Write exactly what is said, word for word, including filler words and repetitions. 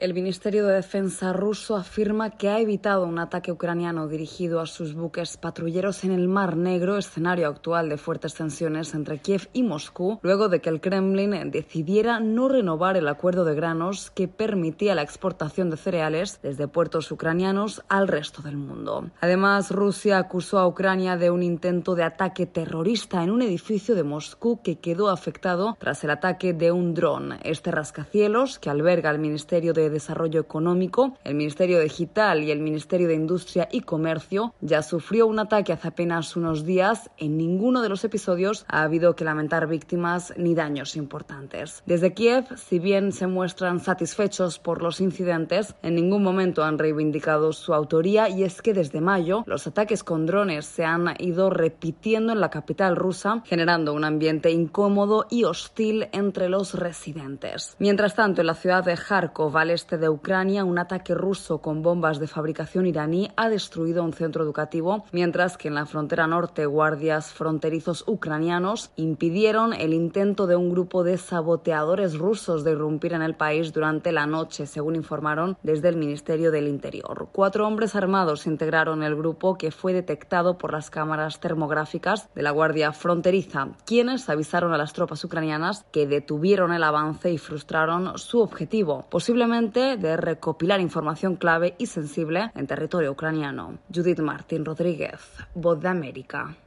El Ministerio de Defensa ruso afirma que ha evitado un ataque ucraniano dirigido a sus buques patrulleros en el Mar Negro, escenario actual de fuertes tensiones entre Kiev y Moscú, luego de que el Kremlin decidiera no renovar el acuerdo de granos que permitía la exportación de cereales desde puertos ucranianos al resto del mundo. Además, Rusia acusó a Ucrania de un intento de ataque terrorista en un edificio de Moscú que quedó afectado tras el ataque de un dron. Este rascacielos, que alberga el Ministerio de Desarrollo Económico, el Ministerio Digital y el Ministerio de Industria y Comercio, ya sufrió un ataque hace apenas unos días. En ninguno de los episodios ha habido que lamentar víctimas ni daños importantes. Desde Kiev, si bien se muestran satisfechos por los incidentes, en ningún momento han reivindicado su autoría, y es que desde mayo los ataques con drones se han ido repitiendo en la capital rusa, generando un ambiente incómodo y hostil entre los residentes. Mientras tanto, en la ciudad de Kharkov, al este de Ucrania, un ataque ruso con bombas de fabricación iraní ha destruido un centro educativo, mientras que en la frontera norte, guardias fronterizos ucranianos impidieron el intento de un grupo de saboteadores rusos de irrumpir en el país durante la noche, según informaron desde el Ministerio del Interior. Cuatro hombres armados integraron el grupo, que fue detectado por las cámaras termográficas de la Guardia Fronteriza, quienes avisaron a las tropas ucranianas que detuvieron el avance y frustraron su objetivo, posiblemente de recopilar información clave y sensible en territorio ucraniano. Judith Martín Rodríguez, Voz de América.